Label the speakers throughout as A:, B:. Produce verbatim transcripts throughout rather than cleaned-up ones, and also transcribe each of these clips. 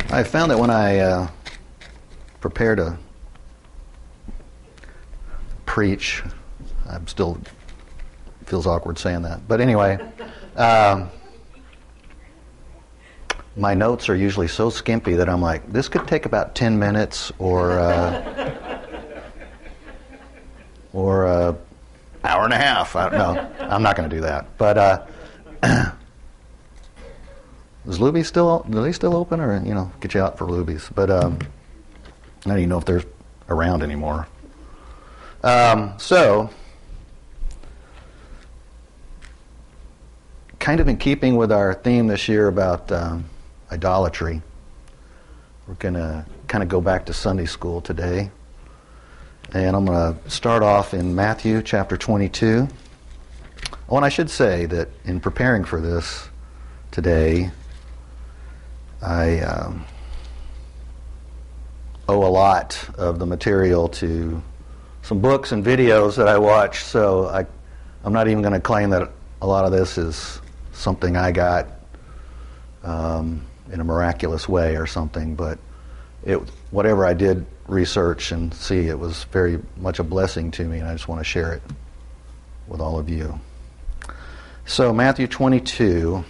A: I found that when I uh, prepare to preach, I'm still feels awkward saying that, but anyway, um, my notes are usually so skimpy that I'm like, this could take about ten minutes, or uh, or uh, hour and a half. I don't know. I'm not going to do that, but. Uh, Is Luby's still, are they still open, or, you know, get you out for Luby's? But um, I don't even know if they're around anymore. Um, so, kind of in keeping with our theme this year about um, idolatry, we're going to kind of go back to Sunday school today. And I'm going to start off in Matthew chapter twenty-two. Oh, and I should say that in preparing for this today, I um, owe a lot of the material to some books and videos that I watched, so I, I'm not even going to claim that a lot of this is something I got um, in a miraculous way or something, but it, whatever I did research and see, it was very much a blessing to me, and I just want to share it with all of you. So Matthew twenty-two,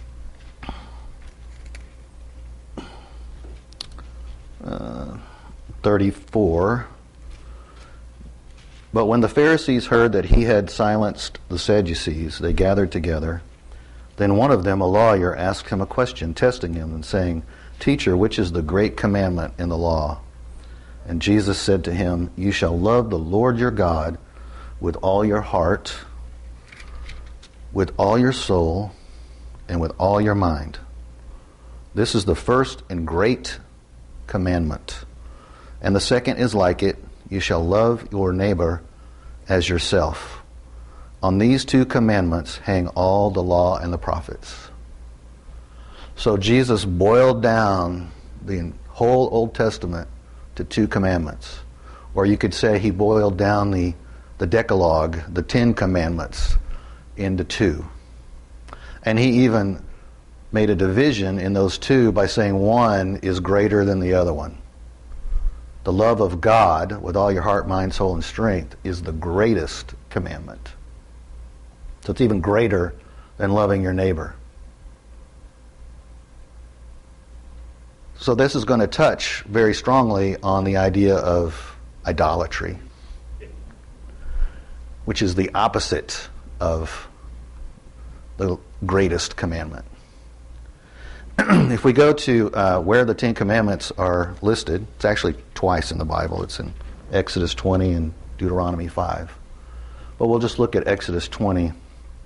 A: Uh, thirty-four. But when the Pharisees heard that he had silenced the Sadducees, they gathered together. Then one of them, a lawyer, asked him a question, testing him and saying, "Teacher, which is the great commandment in the law?" And Jesus said to him, "You shall love the Lord your God with all your heart, with all your soul, and with all your mind. This is the first and great commandment. And the second is like it, you shall love your neighbor as yourself. On these two commandments hang all the law and the prophets." So Jesus boiled down the whole Old Testament to two commandments. Or you could say he boiled down the, the Decalogue, the Ten Commandments, into two. And he even made a division in those two by saying one is greater than the other one. The love of God with all your heart, mind, soul, and strength is the greatest commandment. So it's even greater than loving your neighbor. So this is going to touch very strongly on the idea of idolatry, which is the opposite of the greatest commandment. If we go to uh, where the Ten Commandments are listed, it's actually twice in the Bible. It's in Exodus twenty and Deuteronomy five. But we'll just look at Exodus twenty,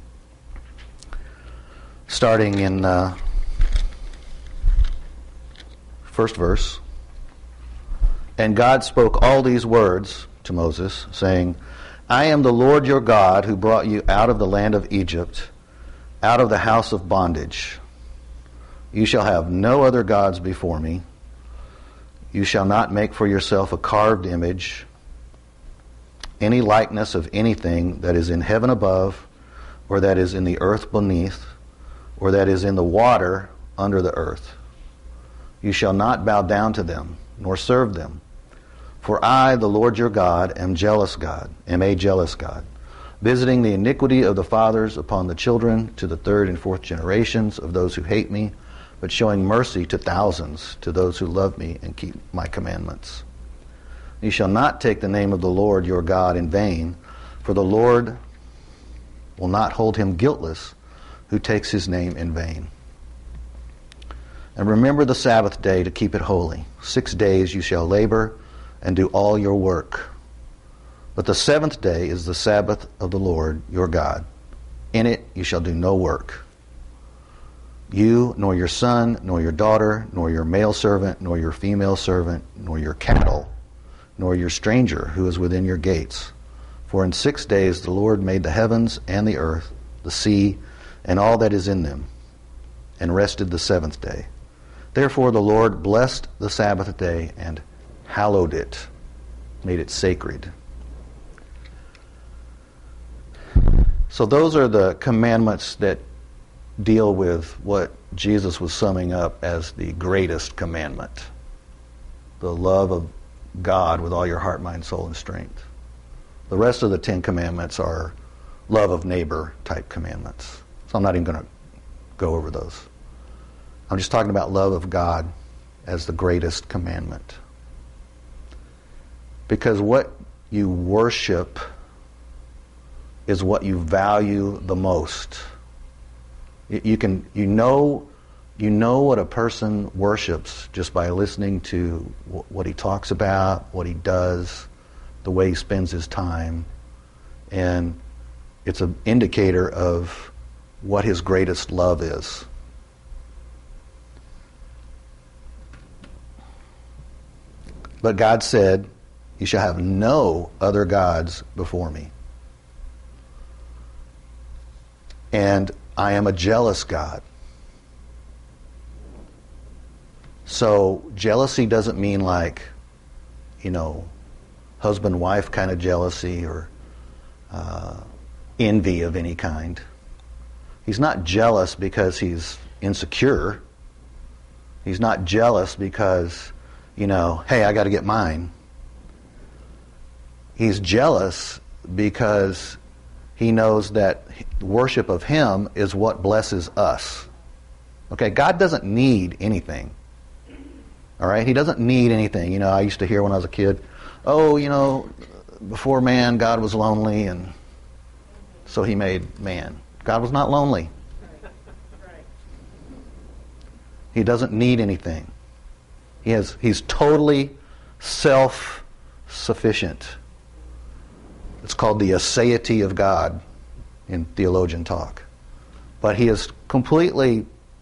A: starting in uh, first verse. And God spoke all these words to Moses, saying, "I am the Lord your God who brought you out of the land of Egypt, out of the house of bondage. You shall have no other gods before me. You shall not make for yourself a carved image, any likeness of anything that is in heaven above, or that is in the earth beneath, or that is in the water under the earth. You shall not bow down to them, nor serve them. For I, the Lord your God, am jealous God, am a jealous God, visiting the iniquity of the fathers upon the children to the third and fourth generations of those who hate me, but showing mercy to thousands, to those who love me and keep my commandments. You shall not take the name of the Lord your God in vain, for the Lord will not hold him guiltless who takes his name in vain. And remember the Sabbath day to keep it holy. Six days you shall labor and do all your work. But the seventh day is the Sabbath of the Lord your God. In it you shall do no work. You, nor your son, nor your daughter, nor your male servant, nor your female servant, nor your cattle, nor your stranger who is within your gates. For in six days the Lord made the heavens and the earth, the sea, and all that is in them, and rested the seventh day. Therefore the Lord blessed the Sabbath day and hallowed it, made it sacred." So those are the commandments that deal with what Jesus was summing up as the greatest commandment. The love of God with all your heart, mind, soul, and strength. The rest of the Ten Commandments are love of neighbor type commandments. So I'm not even going to go over those. I'm just talking about love of God as the greatest commandment. Because what you worship is what you value the most. You can, you know, you know what a person worships just by listening to what he talks about, what he does, the way he spends his time, and it's an indicator of what his greatest love is. But God said, "You shall have no other gods before me." And I am a jealous God. So jealousy doesn't mean like, you know, husband-wife kind of jealousy or uh, envy of any kind. He's not jealous because he's insecure. He's not jealous because, you know, hey, I got to get mine. He's jealous because he knows that worship of him is what blesses us. Okay, God doesn't need anything. All right, he doesn't need anything. You know, I used to hear when I was a kid, oh, you know, before man, God was lonely, and so he made man. God was not lonely. He doesn't need anything. He has, he's totally self-sufficient. It's called the aseity of God in theologian talk. But he is completely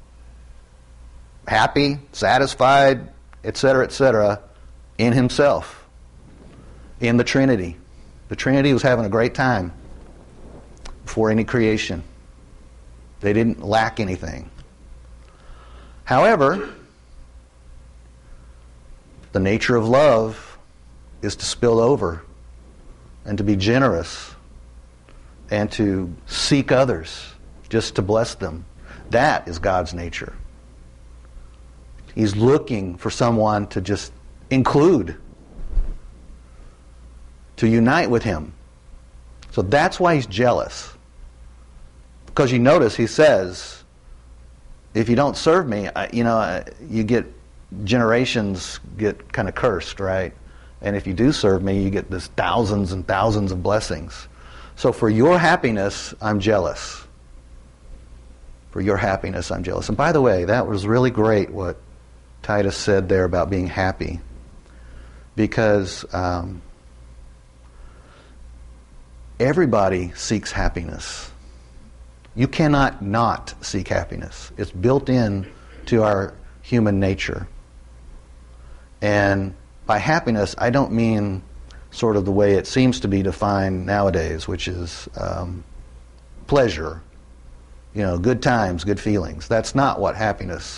A: happy, satisfied, et cetera, et cetera, in himself, in the Trinity. The Trinity was having a great time before any creation. They didn't lack anything. However, the nature of love is to spill over and to be generous and to seek others just to bless them. That is God's nature. He's looking for someone to just include, to unite with him. So that's why he's jealous. Because you notice he says, if you don't serve me, I, you know, you get, generations get kind of cursed, right? And if you do serve me, you get this thousands and thousands of blessings. So for your happiness, I'm jealous. For your happiness, I'm jealous. And by the way, that was really great what Titus said there about being happy. Because um, everybody seeks happiness. You cannot not seek happiness. It's built in to our human nature. And by happiness, I don't mean sort of the way it seems to be defined nowadays, which is um, pleasure, you know, good times, good feelings. That's not what happiness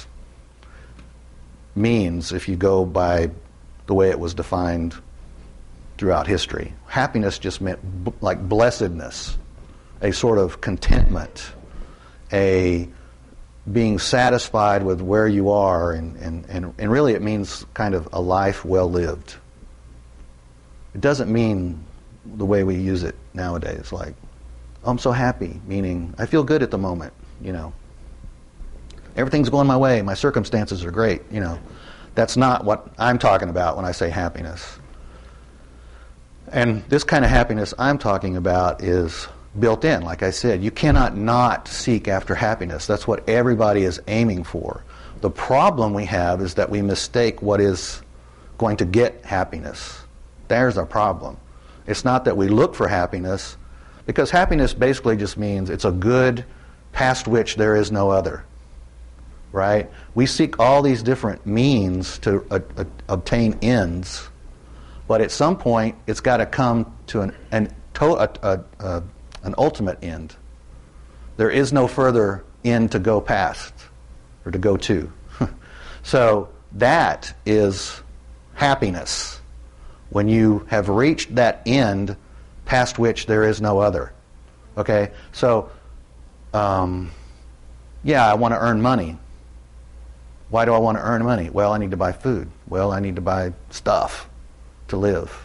A: means if you go by the way it was defined throughout history. Happiness just meant b- like blessedness, a sort of contentment, a being satisfied with where you are, and, and, and, and really it means kind of a life well lived. It doesn't mean the way we use it nowadays, like, oh, I'm so happy, meaning I feel good at the moment, you know. Everything's going my way, my circumstances are great, you know. That's not what I'm talking about when I say happiness. And this kind of happiness I'm talking about is built in. Like I said, you cannot not seek after happiness. That's what everybody is aiming for. The problem we have is that we mistake what is going to get happiness. There's our problem. It's not that we look for happiness, because happiness basically just means it's a good past which there is no other. Right? We seek all these different means to uh, uh, obtain ends, but at some point it's got to come to an an, to, uh, uh, uh, an ultimate end. There is no further end to go past or to go to. So that is happiness, when you have reached that end past which there is no other. Okay? So um, Yeah, I want to earn money. Why do I want to earn money? Well, I need to buy food. Well, I need to buy stuff to live.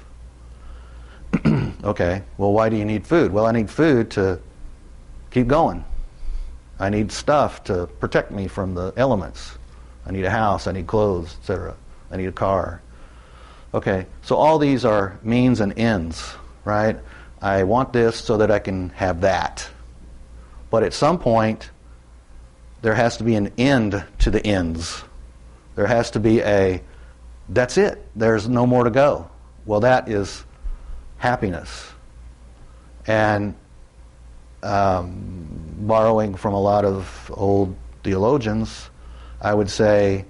A: Okay, well, why do you need food? Well, I need food to keep going. I need stuff to protect me from the elements. I need a house, I need clothes, et cetera. I need a car. Okay, so all these are means and ends, right? I want this so that I can have that. But at some point, there has to be an end to the ends. There has to be a, that's it. There's no more to go. Well, that is happiness. And um, borrowing from a lot of old theologians, I would say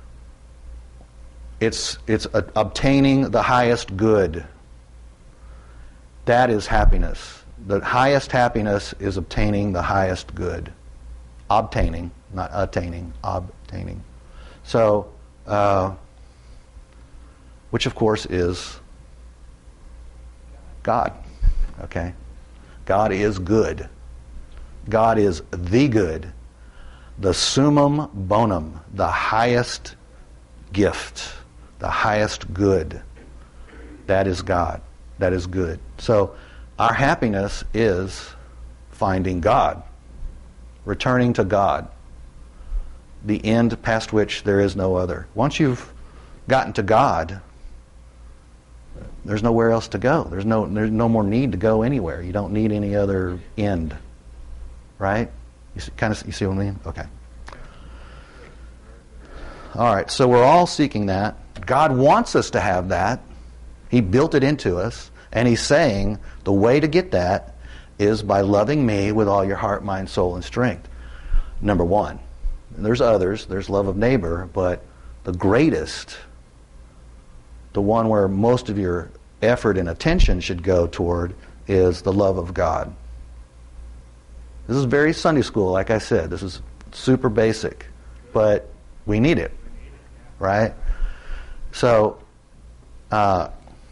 A: it's it's a, obtaining the highest good. That is happiness. The highest happiness is obtaining the highest good. Obtaining, not attaining, obtaining. So, uh, which of course is God. Okay? God is good. God is the good. The summum bonum, the highest gift, the highest good. That is God. That is good. So, our happiness is finding God, returning to God, the end past which there is no other. Once you've gotten to God, there's nowhere else to go. There's no there's no more need to go anywhere. You don't need any other end, right? You see, kind of you see what I mean? Okay. All right. So we're all seeking that. God wants us to have that. He built it into us, and He's saying the way to get that is by loving me with all your heart, mind, soul, and strength. Number one. There's others. There's love of neighbor, but the greatest, the one where most of your effort and attention should go toward, is the love of God. This is very Sunday school, like I said. This is super basic, but we need it, right? So, uh,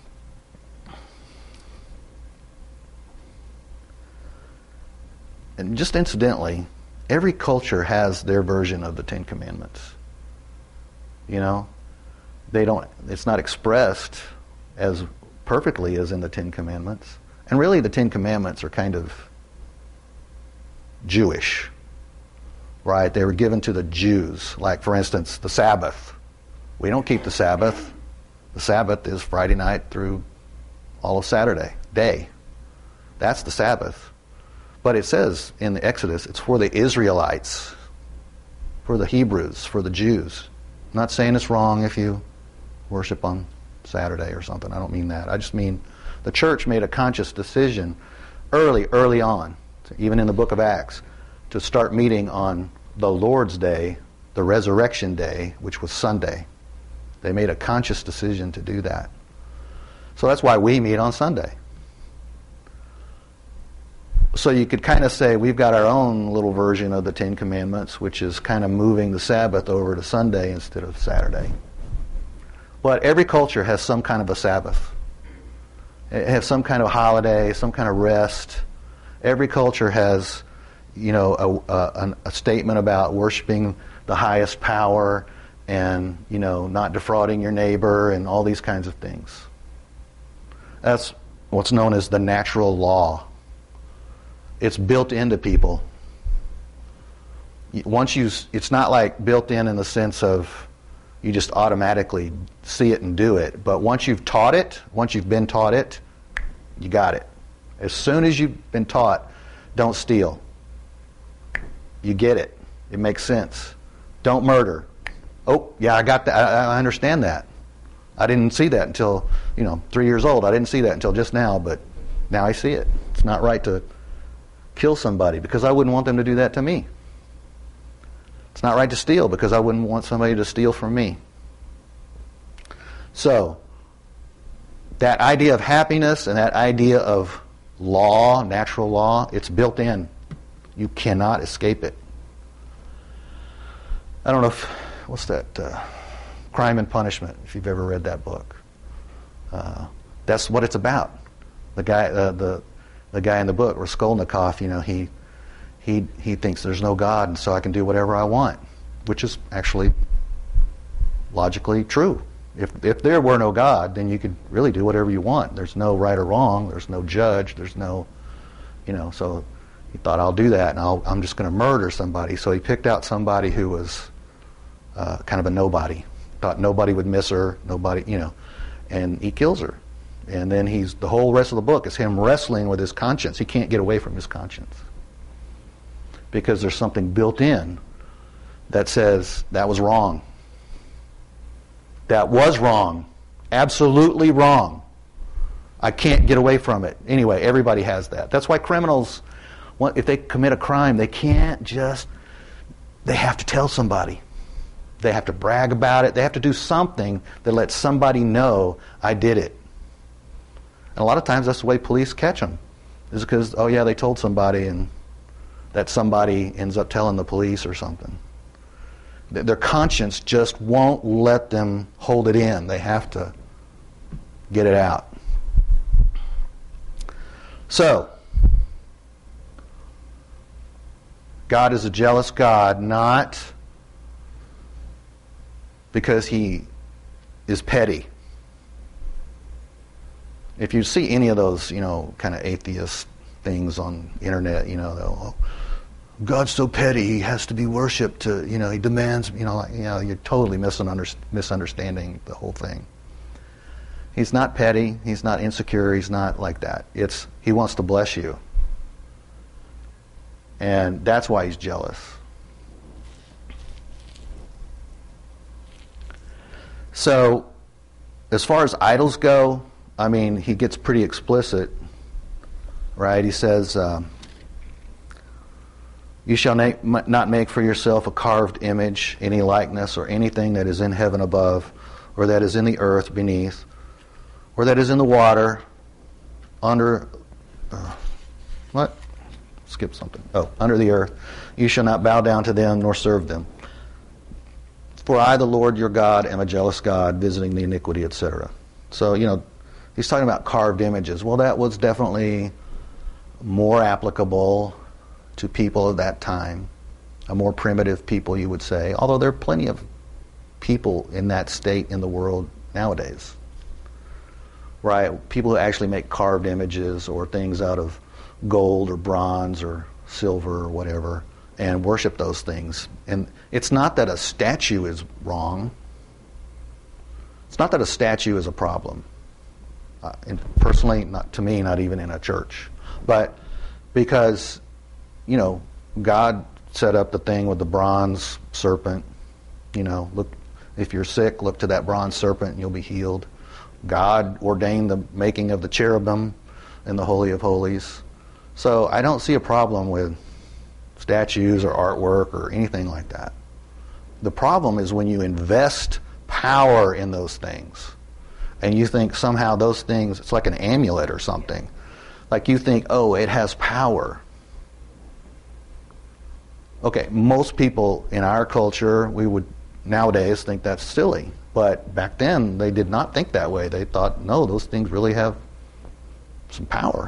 A: and just incidentally, every culture has their version of the Ten Commandments. You know, they don't. It's not expressed as perfectly as in the Ten Commandments, and really, the Ten Commandments are kind of Jewish, right? They were given to the Jews. Like, for instance, the Sabbath. We don't keep the Sabbath. The Sabbath is Friday night through all of Saturday day. That's the Sabbath. But it says in the Exodus, it's for the Israelites, for the Hebrews, for the Jews. I'm not saying it's wrong if you worship on Saturday or something. I don't mean that. I just mean the church made a conscious decision early, early on, even in the book of Acts, to start meeting on the Lord's Day, the resurrection day, which was Sunday. They made a conscious decision to do that. So that's why we meet on Sunday. So you could kind of say we've got our own little version of the Ten Commandments, which is kind of moving the Sabbath over to Sunday instead of Saturday. But every culture has some kind of a Sabbath. It has some kind of holiday, some kind of rest. Every culture has, you know, a, a, a statement about worshiping the highest power and, you know, not defrauding your neighbor and all these kinds of things. That's what's known as the natural law. It's built into people. Once you, it's not like built in in the sense of you just automatically see it and do it. But once you've taught it, once you've been taught it, you got it. As soon as you've been taught, don't steal. You get it. It makes sense. Don't murder. Oh, yeah, I got that. I, I understand that. I didn't see that until, you know, three years old. I didn't see that until just now, but now I see it. It's not right to kill somebody because I wouldn't want them to do that to me. It's not right to steal because I wouldn't want somebody to steal from me. So, that idea of happiness and that idea of law, natural law, it's built in. You cannot escape it. I don't know if, what's that? Uh, Crime and Punishment, if you've ever read that book. Uh, that's what it's about. The guy, uh, the the guy in the book, Raskolnikov, you know, he he he thinks there's no God, and so I can do whatever I want, which is actually logically true. If if there were no God, then you could really do whatever you want. There's no right or wrong. There's no judge. There's no, you know. So he thought, I'll do that, and I'll, I'm just going to murder somebody. So he picked out somebody who was uh, kind of a nobody. Thought nobody would miss her. Nobody, you know, and he kills her. And then he's the whole rest of the book is him wrestling with his conscience. He can't get away from his conscience because there's something built in that says that was wrong. That was wrong. Absolutely wrong. I can't get away from it. Anyway, everybody has that. That's why criminals, if they commit a crime, they can't just, they have to tell somebody. They have to brag about it. They have to do something that lets somebody know I did it. And a lot of times that's the way police catch them. Is because, oh yeah, they told somebody, and that somebody ends up telling the police or something. Their conscience just won't let them hold it in. They have to get it out. So, God is a jealous God, not because he is petty. If you see any of those, you know, kind of atheist things on internet, you know, they'll, oh, God's so petty, he has to be worshipped. To, you know, he demands. You know, like, you know, you're totally misunder- misunderstanding the whole thing. He's not petty. He's not insecure. He's not like that. It's he wants to bless you, and that's why he's jealous. So, as far as idols go, I mean, he gets pretty explicit, right? He says, uh, you shall na- not make for yourself a carved image, any likeness, or anything that is in heaven above, or that is in the earth beneath, or that is in the water, under, uh, what? Skip something. Oh, under the earth. You shall not bow down to them, nor serve them. For I, the Lord your God, am a jealous God, visiting the iniquity, et cetera. So, you know, he's talking about carved images. Well, that was definitely more applicable to people of that time, a more primitive people, you would say, although there are plenty of people in that state in the world nowadays, right? People who actually make carved images or things out of gold or bronze or silver or whatever and worship those things. And it's not that a statue is wrong. It's not that a statue is a problem. Uh, and personally, not to me, not even in a church. But because, you know, God set up the thing with the bronze serpent. You know, look, if you're sick, look to that bronze serpent and you'll be healed. God ordained the making of the cherubim in the Holy of Holies. So I don't see a problem with statues or artwork or anything like that. The problem is when you invest power in those things and you think somehow those things, it's like an amulet or something. Like you think, oh, it has power. Okay, most people in our culture, we would nowadays think that's silly. But back then, they did not think that way. They thought, no, those things really have some power.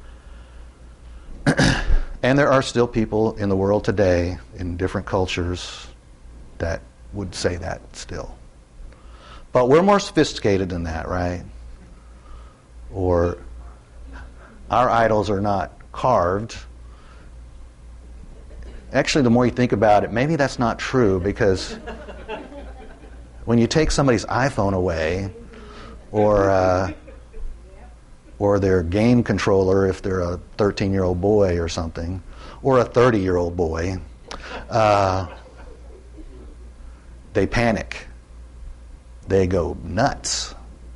A: And there are still people in the world today, in different cultures, that would say that still. But we're more sophisticated than that, right? Or our idols are not carved. Actually, the more you think about it, maybe that's not true, because when you take somebody's iPhone away, or uh, or their game controller, if they're a thirteen-year-old boy or something, or a thirty-year-old boy, uh, they panic. They go nuts.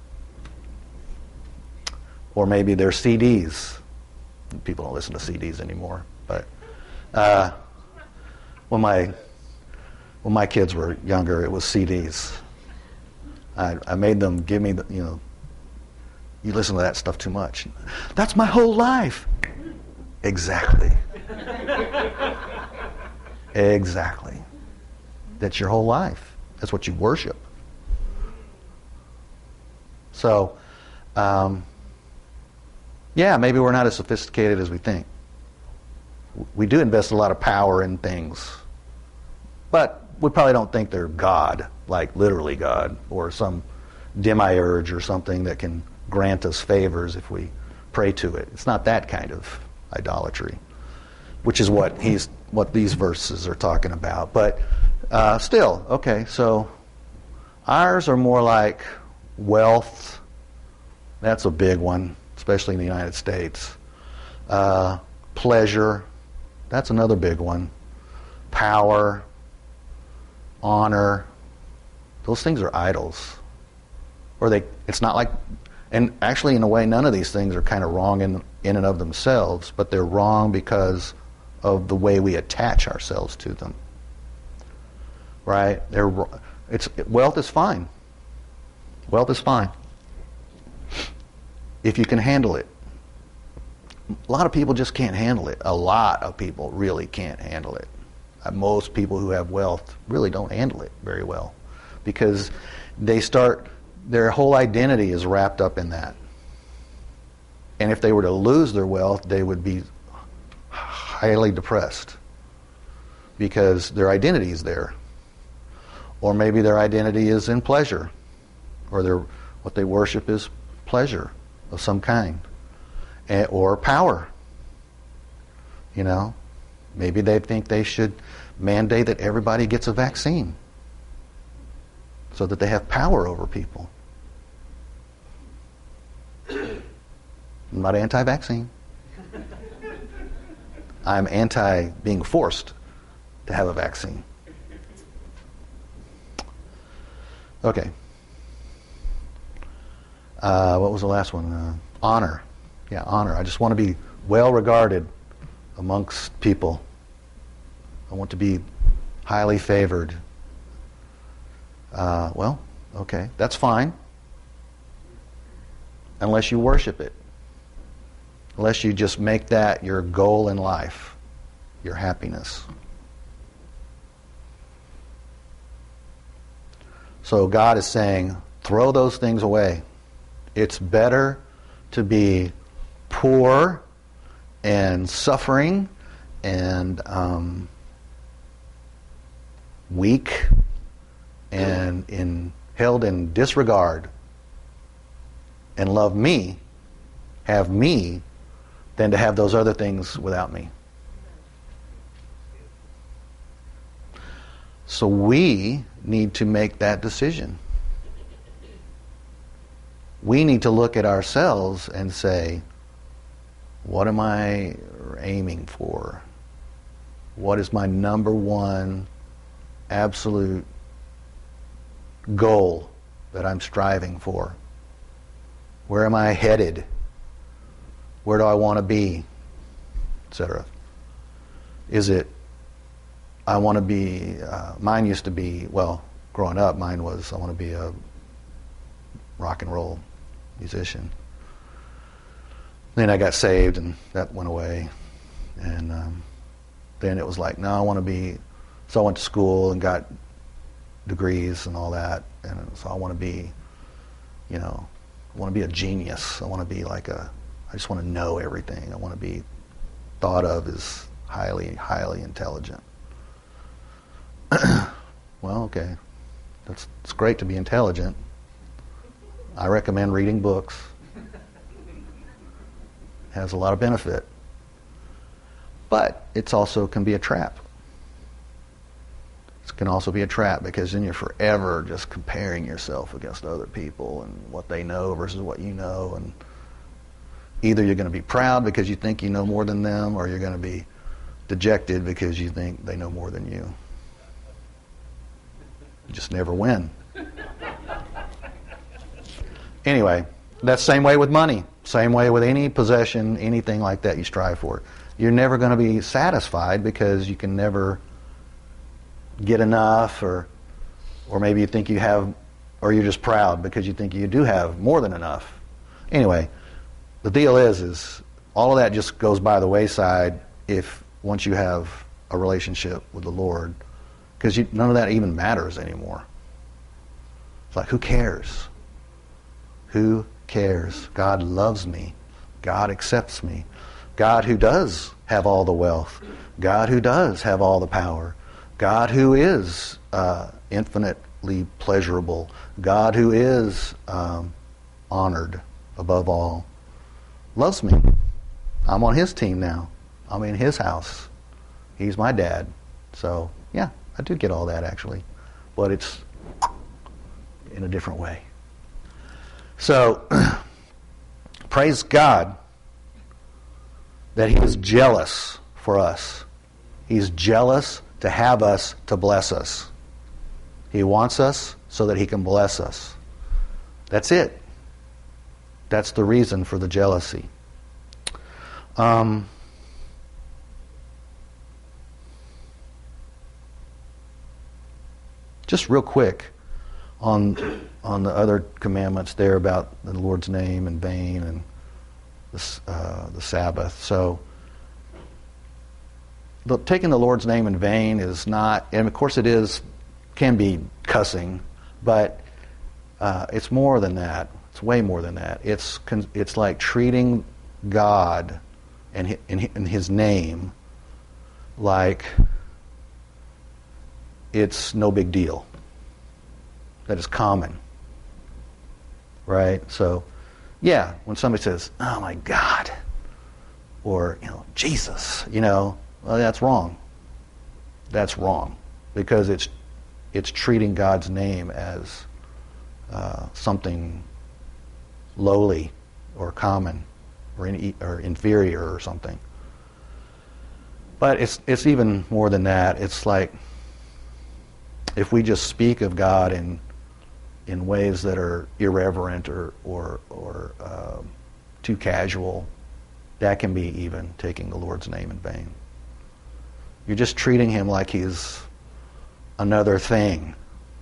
A: Or maybe their C Ds. People don't listen to C Ds anymore, but uh, when my when my kids were younger, it was C Ds. I, I made them give me the, you know, you listen to that stuff too much. That's my whole life. Exactly. Exactly. That's your whole life. That's what you worship. So, um, yeah, maybe we're not as sophisticated as we think. We do invest a lot of power in things, but we probably don't think they're God, like literally God, or some demiurge or something that can grant us favors if we pray to it. It's not that kind of idolatry, which is what he's what these verses are talking about. But uh, still, okay, so ours are more like wealth. That's a big one, especially in the United States. Uh, pleasure, that's another big one. Power, honor, those things are idols. Or they, it's not like, and actually in a way none of these things are kind of wrong in, in and of themselves, but they're wrong because of the way we attach ourselves to them. Right? They're, it's, wealth is fine. Wealth is fine. If you can handle it. A lot of people just can't handle it. A lot of people really can't handle it. Uh, most people who have wealth really don't handle it very well because they start, their whole identity is wrapped up in that. And if they were to lose their wealth, they would be highly depressed because their identity is there. Or maybe their identity is in pleasure, or their what they worship is pleasure of some kind, and, or power. You know, maybe they think they should mandate that everybody gets a vaccine so that they have power over people. I'm not anti-vaccine. I'm anti being forced to have a vaccine. Okay. Uh, what was the last one? Uh, honor. Yeah, honor. I just want to be well regarded amongst people. I want to be highly favored. Uh, well, okay, that's fine. Unless you worship it. Unless you just make that your goal in life, your happiness. So God is saying, throw those things away. It's better to be poor and suffering and um, weak and in held in disregard and love me, have me, than to have those other things without me. So we need to make that decision. We need to look at ourselves and say, what am I aiming for? What is my number one absolute goal that I'm striving for? Where am I headed? Where do I want to be? et cetera. Is it, I want to be, uh, mine used to be, well, growing up, mine was, I want to be a rock and roll musician. Then I got saved and that went away. And um, then it was like, no, I want to be, so I went to school and got degrees and all that. And so I want to be, you know, I want to be a genius. I want to be like a, I just want to know everything. I want to be thought of as highly, highly intelligent. Well, okay. That's, it's great to be intelligent. I recommend reading books. Has a lot of benefit. But it's also can be a trap. It can also be a trap because then you're forever just comparing yourself against other people and what they know versus what you know. And either you're going to be proud because you think you know more than them, or you're going to be dejected because you think they know more than you. You just never win. Anyway, that's the same way with money. Same way with any possession, anything like that you strive for. You're never going to be satisfied because you can never get enough, or or maybe you think you have, or you're just proud because you think you do have more than enough. Anyway, the deal is, is all of that just goes by the wayside if once you have a relationship with the Lord, because none of that even matters anymore. It's like, who cares? Who cares? God loves me. God accepts me. God, who does have all the wealth, God who does have all the power, God who is uh, infinitely pleasurable, God who is um, honored above all, loves me. I'm on his team now. I'm in his house. He's my dad. So, yeah, I do get all that actually. But it's in a different way. So, praise God that he is jealous for us. He's jealous to have us to bless us. He wants us so that he can bless us. That's it. That's the reason for the jealousy. Um, just real quick on on the other commandments there about the Lord's name in vain and the, uh, the Sabbath. So, the, taking the Lord's name in vain is not, and of course it is, can be cussing, but uh, it's more than that. It's way more than that. It's it's like treating God and in his name like it's no big deal. That is common. Right? So, yeah, when somebody says, "Oh my God," or, you know, "Jesus," you know, well, that's wrong. That's wrong. Because it's it's treating God's name as uh, something lowly or common or, in, or inferior or something. But it's it's even more than that. It's like if we just speak of God in in ways that are irreverent or or or uh, too casual, that can be even taking the Lord's name in vain. You're just treating him like he's another thing,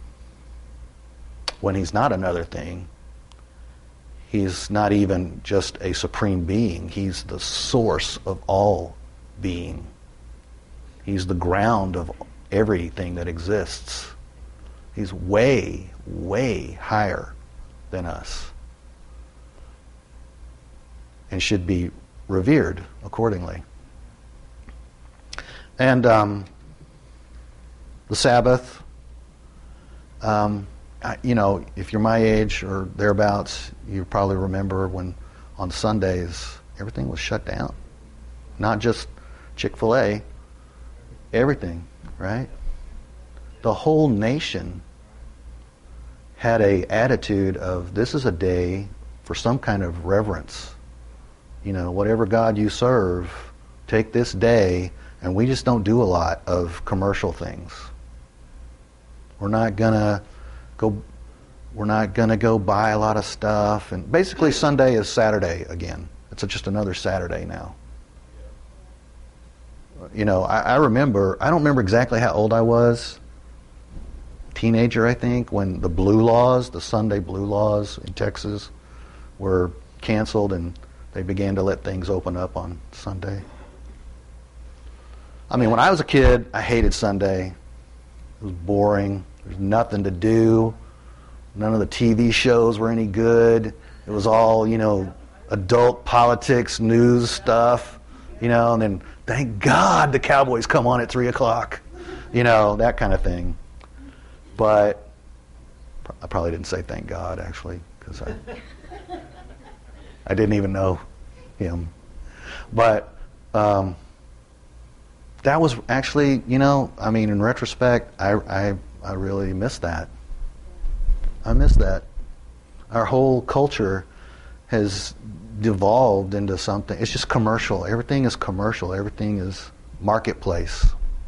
A: when he's not another thing. He's not even just a supreme being. He's the source of all being. He's the ground of everything that exists. He's way, way higher than us and should be revered accordingly. And um, the Sabbath, um, I, you know, if you're my age or thereabouts, you probably remember when on Sundays everything was shut down. Not just Chick-fil-A, everything, right? The whole nation had a attitude of, this is a day for some kind of reverence. You know, whatever God you serve, take this day, and we just don't do a lot of commercial things. We're not gonna go we're not gonna go buy a lot of stuff, and basically Sunday is Saturday again. It's just another Saturday now. You know, I, I remember I don't remember exactly how old I was. Teenager, I think, when the blue laws, the Sunday blue laws in Texas were canceled and they began to let things open up on Sunday. I mean, when I was a kid, I hated Sunday. It was boring. There's nothing to do. None of the T V shows were any good. It was all, you know, adult politics, news stuff, you know, and then thank God the Cowboys come on at three o'clock, you know, that kind of thing. But I probably didn't say thank God, actually, because I, I didn't even know him. But um, that was actually, you know, I mean, in retrospect, I, I, I really miss that. I miss that. Our whole culture has devolved into something. It's just commercial. Everything is commercial. Everything is marketplace.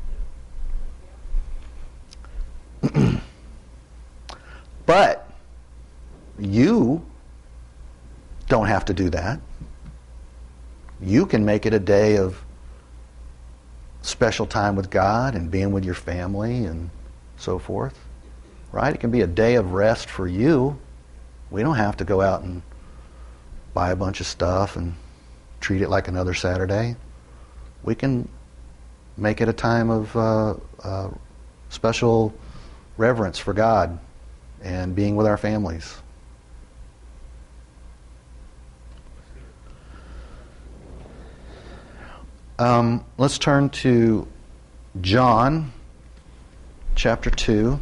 A: But you don't have to do that. You can make it a day of special time with God and being with your family and so forth. Right? It can be a day of rest for you. We don't have to go out and buy a bunch of stuff and treat it like another Saturday. We can make it a time of uh, uh, special reverence for God and being with our families. Um, let's turn to John chapter two.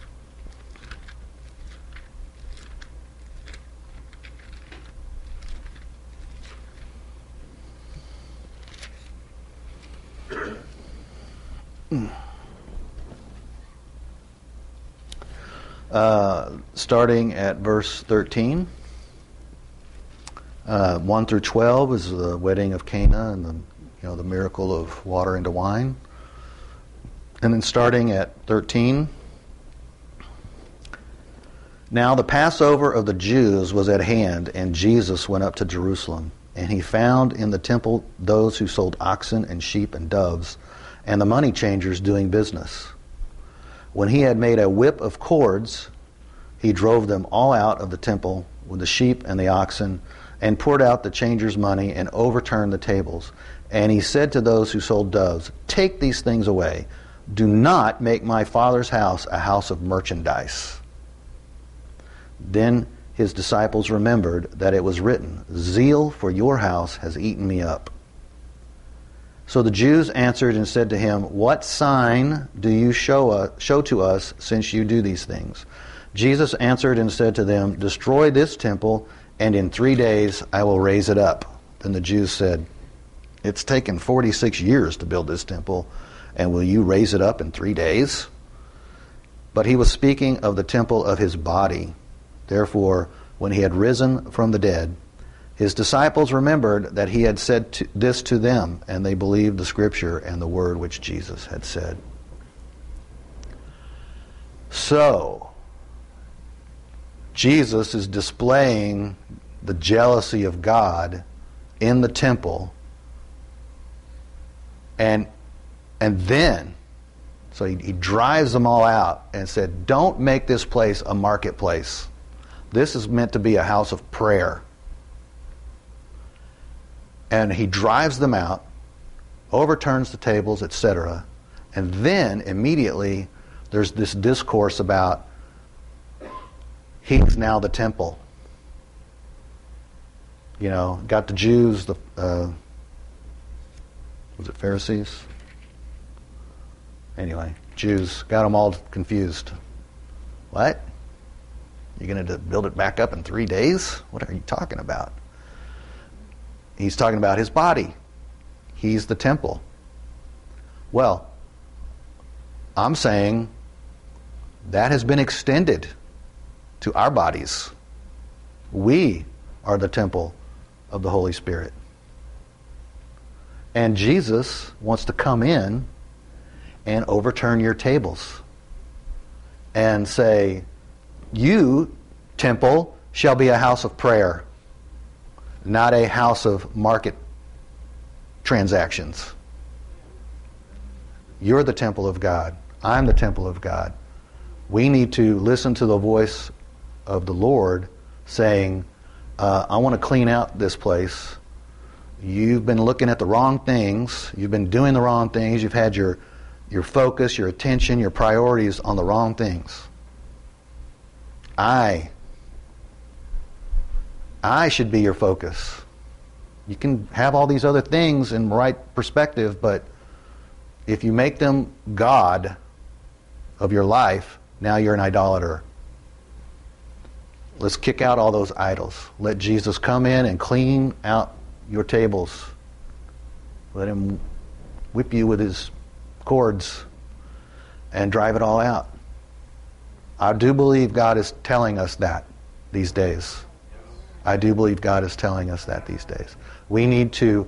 A: Uh, starting at verse thirteen. Uh, one through twelve is the wedding of Cana and the you know the miracle of water into wine. And then starting at thirteen. Now the Passover of the Jews was at hand, and Jesus went up to Jerusalem. And he found in the temple those who sold oxen and sheep and doves, and the money changers doing business. When he had made a whip of cords, he drove them all out of the temple with the sheep and the oxen, and poured out the changers' money and overturned the tables. And he said to those who sold doves, "Take these things away. Do not make my Father's house a house of merchandise." Then his disciples remembered that it was written, "Zeal for your house has eaten me up." So the Jews answered and said to him, "What sign do you show, us, show to us since you do these things?" Jesus answered and said to them, "Destroy this temple, and in three days I will raise it up." Then the Jews said, "It's taken forty-six years to build this temple, and will you raise it up in three days?" But he was speaking of the temple of his body. Therefore, when he had risen from the dead, his disciples remembered that he had said to, this to them, and they believed the scripture and the word which Jesus had said. So, Jesus is displaying the jealousy of God in the temple, and and then, so he, he drives them all out and said, "Don't make this place a marketplace. This is meant to be a house of prayer." And he drives them out, overturns the tables, et cetera. And then immediately there's this discourse about he's now the temple. You know, got the Jews, the uh, was it Pharisees? Anyway, Jews, got them all confused. What? You're going to build it back up in three days? What are you talking about? He's talking about his body. He's the temple. Well, I'm saying that has been extended to our bodies. We are the temple of the Holy Spirit. And Jesus wants to come in and overturn your tables and say, "You, temple, shall be a house of prayer, not a house of market transactions. You're the temple of God. I'm the temple of God." We need to listen to the voice of the Lord saying, uh, "I want to clean out this place. You've been looking at the wrong things. You've been doing the wrong things. You've had your, your focus, your attention, your priorities on the wrong things. I I should be your focus. You can have all these other things in right perspective, but if you make them God of your life, now you're an idolater. Let's kick out all those idols. Let Jesus come in and clean out your tables. Let him whip you with his cords and drive it all out." I do believe God is telling us that these days. I do believe God is telling us that these days. We need to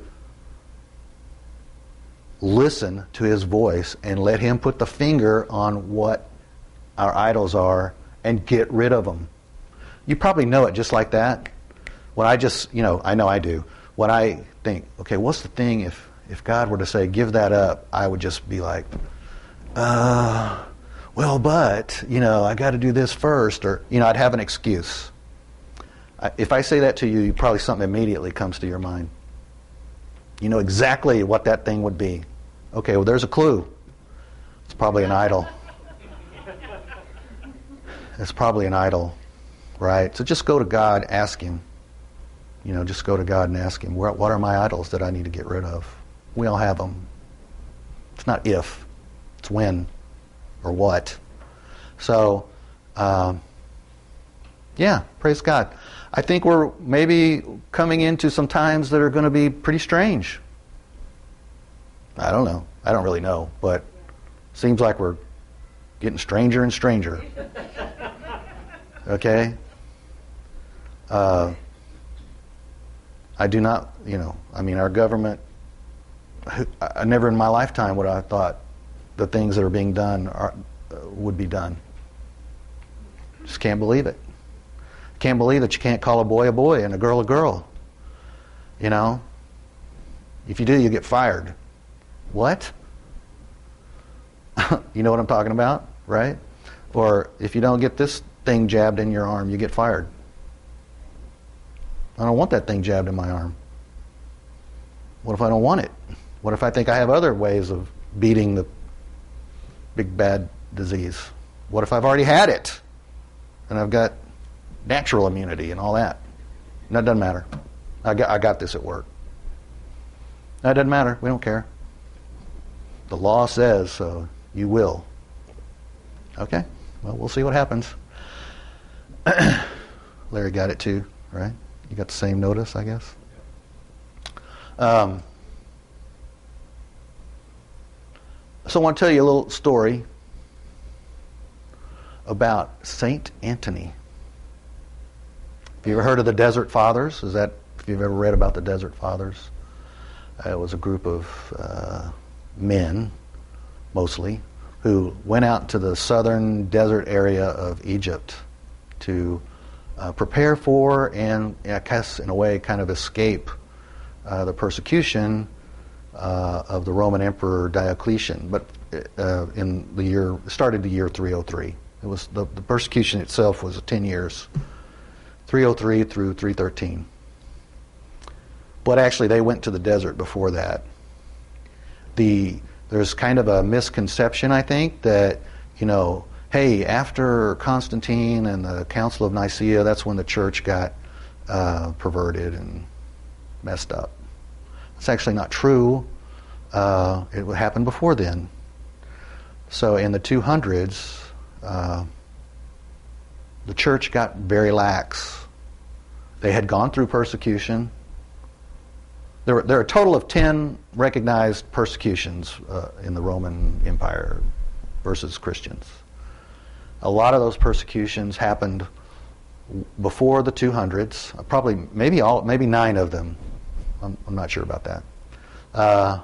A: listen to his voice and let him put the finger on what our idols are and get rid of them. You probably know it just like that. When I just, you know, I know I do. When I think, okay, what's the thing if, if God were to say, give that up, I would just be like, uh, well, but, you know, I got to do this first. Or, you know, I'd have an excuse. If I say that to you, probably something immediately comes to your mind. You know exactly what that thing would be. Okay, well, there's a clue. It's probably an idol. It's probably an idol, right? So just go to God, ask him. You know, just go to God and ask him, what are my idols that I need to get rid of? We all have them. It's not if, it's when or what. So, um, yeah, praise God. I think we're maybe coming into some times that are going to be pretty strange. I don't know. I don't really know, but it seems like we're getting stranger and stranger. Okay? Uh, I do not, you know, I mean, our government, I never in my lifetime would I have thought the things that are being done are, uh, would be done. Just can't believe it. Can't believe that you can't call a boy a boy and a girl a girl. You know? If you do, you get fired. What? You know what I'm talking about, right? Or if you don't get this thing jabbed in your arm, you get fired. I don't want that thing jabbed in my arm. What if I don't want it? What if I think I have other ways of beating the big bad disease? What if I've already had it and I've got natural immunity and all that? That doesn't matter. I got, I got this at work. That doesn't matter. We don't care. The law says so. You will. Okay. Well, we'll see what happens. Larry got it too, right? You got the same notice, I guess. Um, so I want to tell you a little story about Saint Anthony. Have you ever heard of the Desert Fathers? Is that, if you've ever read about the Desert Fathers? Uh, it was a group of uh, men, mostly, who went out to the southern desert area of Egypt to uh, prepare for and, I guess, in a way, kind of escape uh, the persecution uh, of the Roman Emperor Diocletian. But uh, in the year, it started the year three oh three. It was the, the persecution itself was ten years, three oh three through three thirteen. But actually, they went to the desert before that. The There's kind of a misconception, I think, that, you know, hey, after Constantine and the Council of Nicaea, that's when the church got uh, perverted and messed up. It's actually not true. Uh, it happened before then. So in the two hundreds, uh, the church got very lax. They had gone through persecution. There were, there are a total of ten recognized persecutions uh, in the Roman Empire versus Christians. A lot of those persecutions happened before the two hundreds. Probably, maybe all, maybe nine of them. I'm, I'm not sure about that. Uh,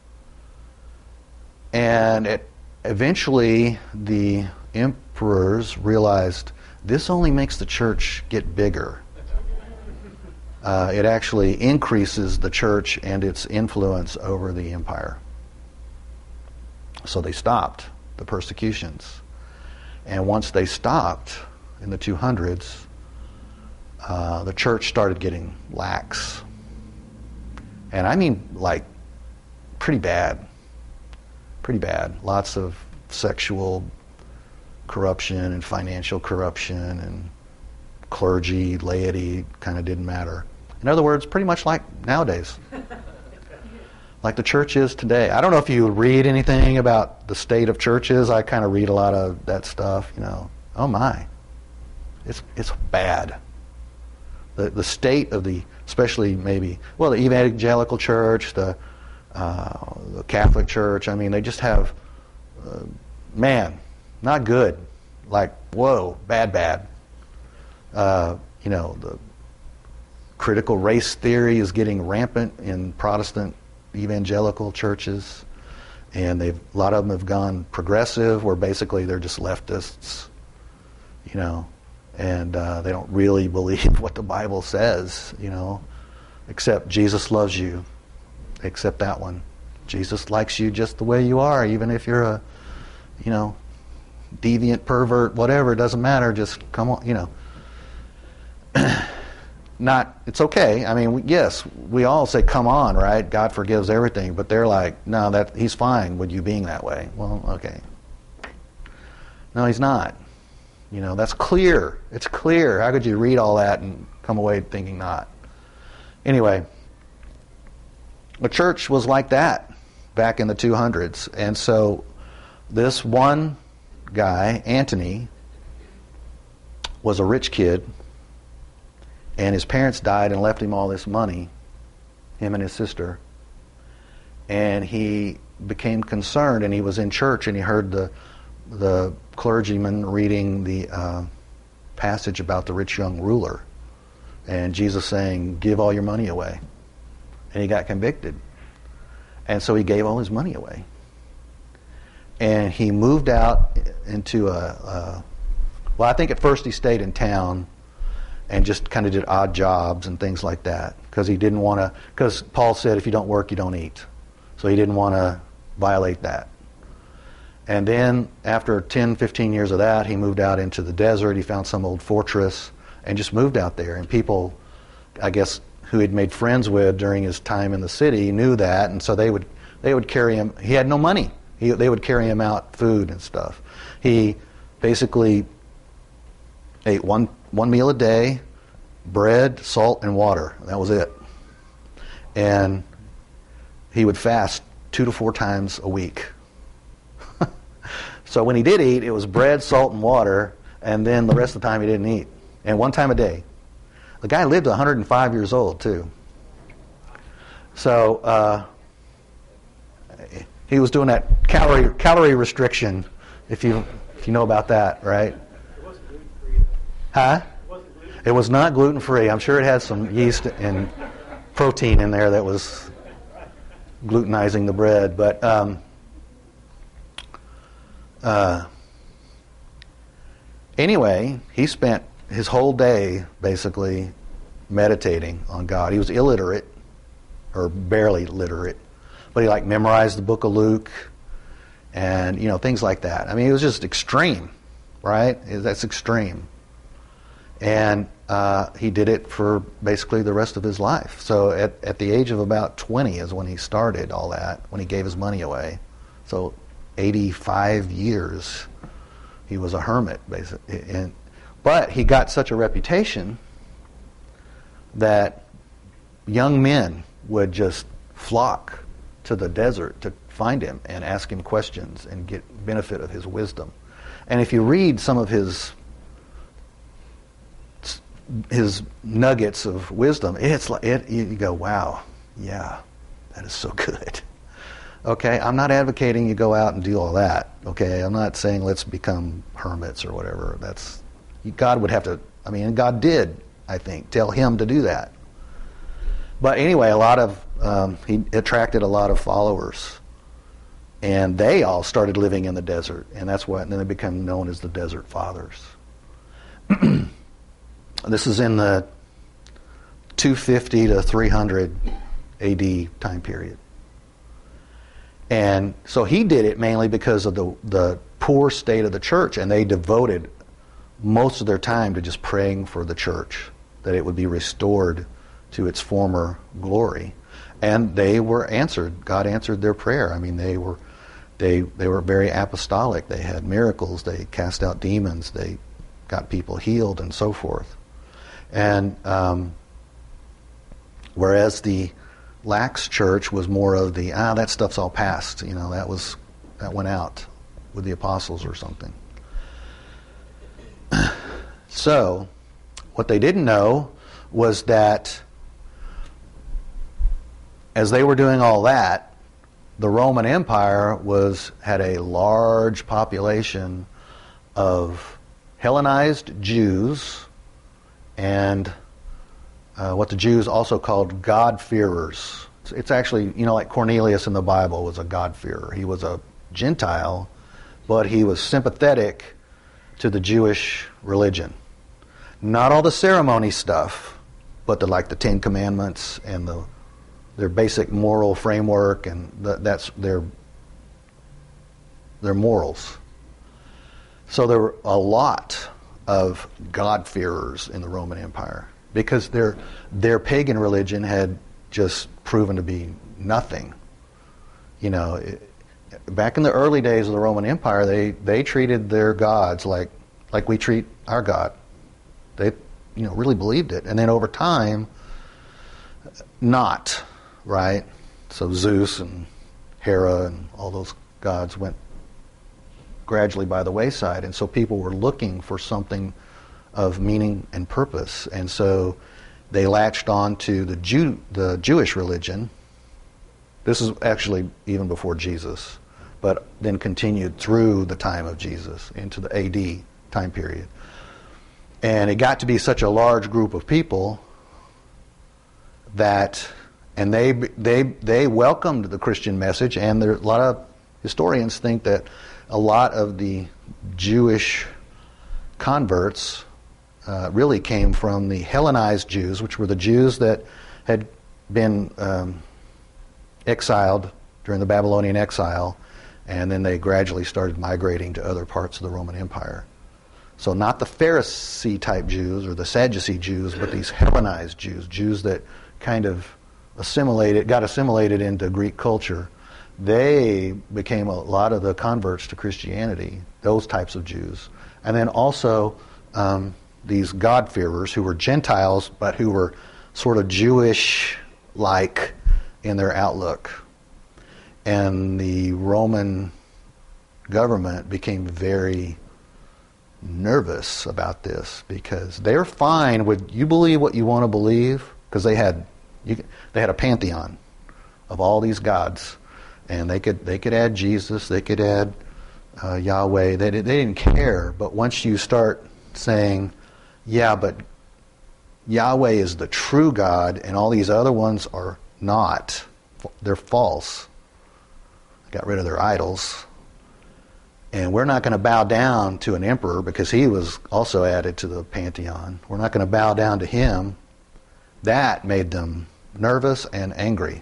A: and it, eventually, the emperors realized this only makes the church get bigger. Uh, it actually increases the church and its influence over the empire. So they stopped the persecutions. And once they stopped in the two hundreds, uh, the church started getting lax. And I mean, like, pretty bad. Pretty bad. Lots of sexual corruption and financial corruption, and clergy, laity, kind of didn't matter. In other words, pretty much like nowadays. Like the church is today. I don't know if you read anything about the state of churches. I kind of read a lot of that stuff, you know. Oh my. It's it's bad. The the state of the, especially maybe, well, the evangelical church, the, uh, the Catholic Church, I mean, they just have, uh, man, not good. Like, whoa, bad, bad. Uh, you know, the critical race theory is getting rampant in Protestant evangelical churches, and they've a lot of them have gone progressive, where basically they're just leftists, you know, and uh, they don't really believe what the Bible says, you know, except Jesus loves you. Except that one. Jesus likes you just the way you are, even if you're a, you know, deviant, pervert, whatever, it doesn't matter, just come on, you know. Not, it's okay. I mean, we, yes, we all say, come on, right? God forgives everything. But they're like, no, that he's fine with you being that way. Well, okay. No, he's not. You know, that's clear. It's clear. How could you read all that and come away thinking not? Anyway, the church was like that back in the two hundreds. And so this one guy, Antony, was a rich kid, and his parents died and left him all this money, him and his sister. And he became concerned, and he was in church, and he heard the the clergyman reading the uh, passage about the rich young ruler, and Jesus saying, give all your money away. And he got convicted. And so he gave all his money away. And he moved out into a, a well, I think at first he stayed in town and just kind of did odd jobs and things like that, because he didn't want to, because Paul said if you don't work, you don't eat. So he didn't want to violate that. And then after ten, fifteen years of that, he moved out into the desert. He found some old fortress and just moved out there. And people, I guess, who he'd made friends with during his time in the city knew that, and so they would they would carry him. He had no money. He, they would carry him out food and stuff. He basically ate one one meal a day, bread, salt, and water. That was it. And he would fast two to four times a week. So when he did eat, it was bread, salt, and water, and then the rest of the time he didn't eat. And one time a day. The guy lived one hundred five years old, too. So uh, he was doing that calorie calorie restriction, if you if you know about that, right?
B: It wasn't gluten-free.
A: Huh?
B: It wasn't gluten-free.
A: It was not gluten-free. I'm sure it had some yeast and protein in there that was glutenizing the bread. But um, uh, anyway, he spent his whole day basically meditating on God. He was illiterate, or barely literate, but he like memorized the book of Luke and, you know, things like that. I mean, it was just extreme, right? That's extreme. And uh, he did it for basically the rest of his life. So at, at the age of about twenty is when he started all that, when he gave his money away. So eighty-five years he was a hermit, basically. And, but he got such a reputation that young men would just flock to the desert to find him and ask him questions and get benefit of his wisdom. And if you read some of his his nuggets of wisdom, it's like it, you go, wow, yeah, that is so good. Okay, I'm not advocating you go out and do all that. Okay, I'm not saying let's become hermits or whatever. That's God would have to. I mean, God did, I think, tell him to do that. But anyway, a lot of um, he attracted a lot of followers, and they all started living in the desert, and that's what. And then they become known as the Desert Fathers. This is in the two fifty to three hundred A D time period. And so he did it mainly because of the the poor state of the church, and they devoted most of their time to just praying for the church, that it would be restored to its former glory. And they were answered. God answered their prayer. I mean, they were they they were very apostolic. They had miracles. They cast out demons. They got people healed and so forth. And um, whereas the lax church was more of the, ah, that stuff's all past. You know, that was that went out with the apostles or something. So, what they didn't know was that as they were doing all that, the Roman Empire was had a large population of Hellenized Jews and uh, what the Jews also called God-fearers. It's, it's actually, you know, like Cornelius in the Bible was a God-fearer. He was a Gentile, but he was sympathetic to the Jewish religion. Not all the ceremony stuff, but the like the Ten Commandments and the their basic moral framework, and the, that's their their morals. So there were a lot of God-fearers in the Roman Empire because their their pagan religion had just proven to be nothing. You know, it, back in the early days of the Roman Empire, they, they treated their gods like like we treat our God. They, you know, really believed it, and then over time, not right. so Zeus and Hera and all those gods went gradually by the wayside, and so people were looking for something of meaning and purpose, and so they latched on to the Jew, the Jewish religion. This is actually even before Jesus, but then continued through the time of Jesus into the A D time period. And it got to be such a large group of people that, and they they they welcomed the Christian message, and there, a lot of historians think that a lot of the Jewish converts uh, really came from the Hellenized Jews, which were the Jews that had been um, exiled during the Babylonian exile, and then they gradually started migrating to other parts of the Roman Empire. So not the Pharisee-type Jews or the Sadducee Jews, but these Hellenized Jews, Jews that kind of assimilated, got assimilated into Greek culture. They became a lot of the converts to Christianity, those types of Jews. And then also um, these God-fearers who were Gentiles, but who were sort of Jewish-like in their outlook. And the Roman government became very nervous about this because they're fine with you believe what you want to believe, because they had you, they had a pantheon of all these gods, and they could they could add Jesus, they could add uh, Yahweh. They they didn't care. But once you start saying, yeah, but Yahweh is the true God, and all these other ones are not, they're false. They got rid of their idols. And we're not going to bow down to an emperor because he was also added to the pantheon. We're not going to bow down to him. That made them nervous and angry.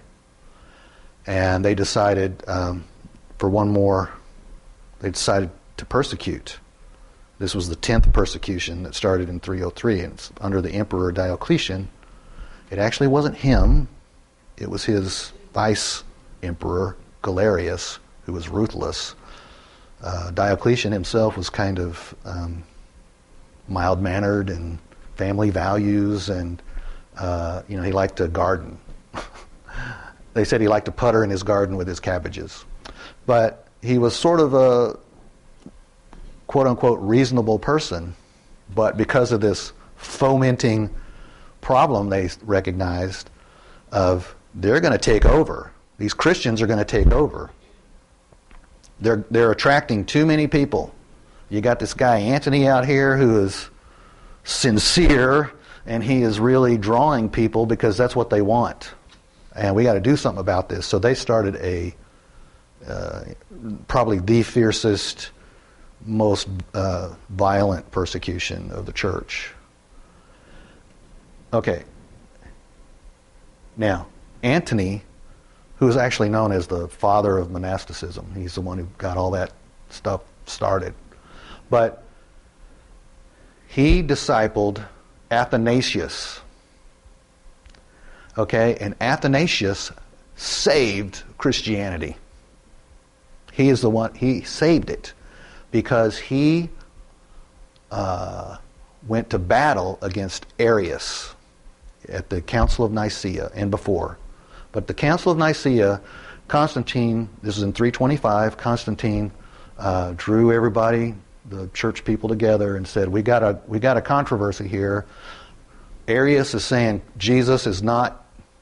A: And they decided um, for one more, they decided to persecute. This was the tenth persecution that started in three oh three, and it's under the Emperor Diocletian. It actually wasn't him. It was his vice emperor, Galerius, who was ruthless. Uh, Diocletian himself was kind of um, mild-mannered and family values, and uh, you know, he liked to garden. They said he liked to putter in his garden with his cabbages. But he was sort of a quote-unquote reasonable person, but because of this fomenting problem they recognized of they're going to take over. These Christians are going to take over. They're they're attracting too many people. You got this guy Antony out here who is sincere, and he is really drawing people because that's what they want. And we got to do something about this. So they started a uh, probably the fiercest, most uh, violent persecution of the church. Okay. Now, Antony, who is actually known as the father of monasticism. He's the one who got all that stuff started. But he discipled Athanasius. Okay, and Athanasius saved Christianity. He is the one, he saved it because he uh, went to battle against Arius at the Council of Nicaea and before. But the Council of Nicaea, Constantine, this is in three twenty-five, Constantine uh, drew everybody, the church people together and said, we got a we got a controversy here. Arius is saying Jesus is not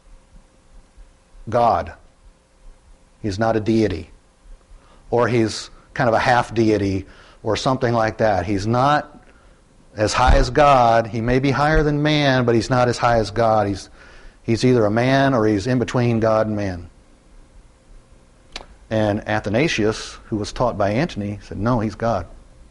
A: God. He's not a deity. Or he's kind of a half deity or something like that. He's not as high as God. He may be higher than man, but he's not as high as God. He's He's either a man or he's in between God and man. And Athanasius, who was taught by Antony, said, no, he's God.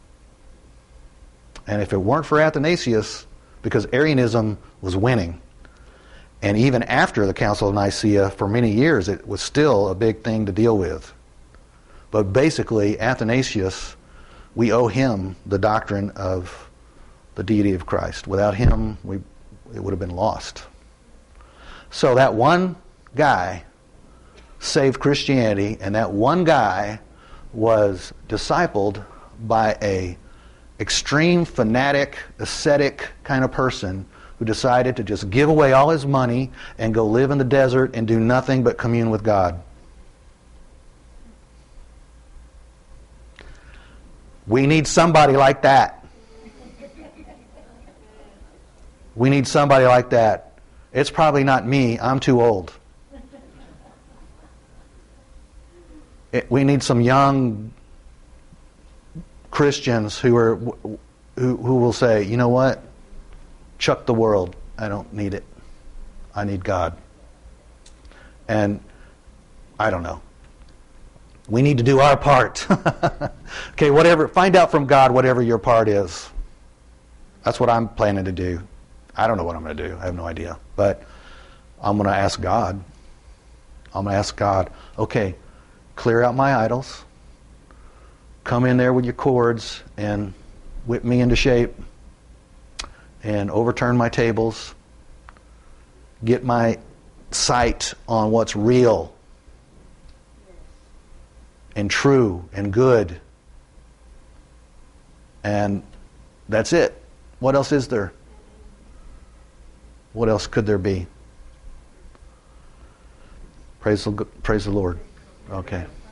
A: And if it weren't for Athanasius, because Arianism was winning, and even after the Council of Nicaea, for many years, it was still a big thing to deal with. But basically, Athanasius, we owe him the doctrine of the deity of Christ. Without him, we it would have been lost. So that one guy saved Christianity, and that one guy was discipled by a extreme fanatic, ascetic kind of person who who decided to just give away all his money and go live in the desert and do nothing but commune with God. We need somebody like that. We need somebody like that. It's probably not me. I'm too old. It, we need some young Christians who are who who will say, you know what? Chuck the world. I don't need it. I need God. And I don't know. We need to do our part. Okay, whatever. Find out from God whatever your part is. That's what I'm planning to do. I don't know what I'm going to do. I have no idea. But I'm going to ask God. I'm going to ask God, okay, clear out my idols. Come in there with your cords and whip me into shape. And overturn my tables. Get my sight on what's real and true and good. And that's it. What else is there? What else could there be? Praise the, praise the Lord. Okay.